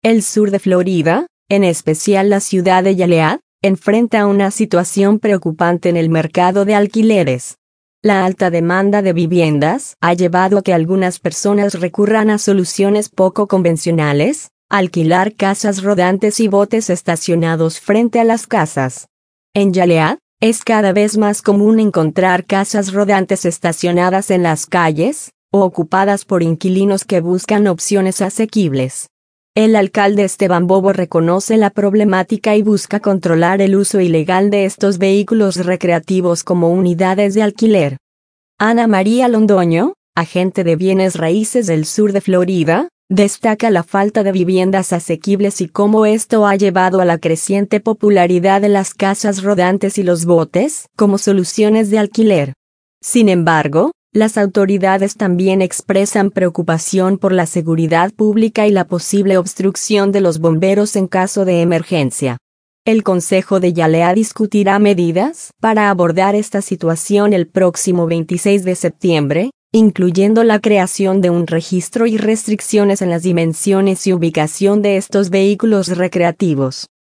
El sur de Florida, en especial la ciudad de Joliet, enfrenta una situación preocupante en el mercado de alquileres. La alta demanda de viviendas ha llevado a que algunas personas recurran a soluciones poco convencionales, alquilar casas rodantes y botes estacionados frente a las casas. En Joliet, es cada vez más común encontrar casas rodantes estacionadas en las calles, o ocupadas por inquilinos que buscan opciones asequibles. El alcalde Esteban Bobo reconoce la problemática y busca controlar el uso ilegal de estos vehículos recreativos como unidades de alquiler. Ana María Londoño, agente de bienes raíces del sur de Florida, destaca la falta de viviendas asequibles y cómo esto ha llevado a la creciente popularidad de las casas rodantes y los botes como soluciones de alquiler. Sin embargo, las autoridades también expresan preocupación por la seguridad pública y la posible obstrucción de los bomberos en caso de emergencia. El Consejo de Joliet discutirá medidas para abordar esta situación el próximo 26 de septiembre, incluyendo la creación de un registro y restricciones en las dimensiones y ubicación de estos vehículos recreativos.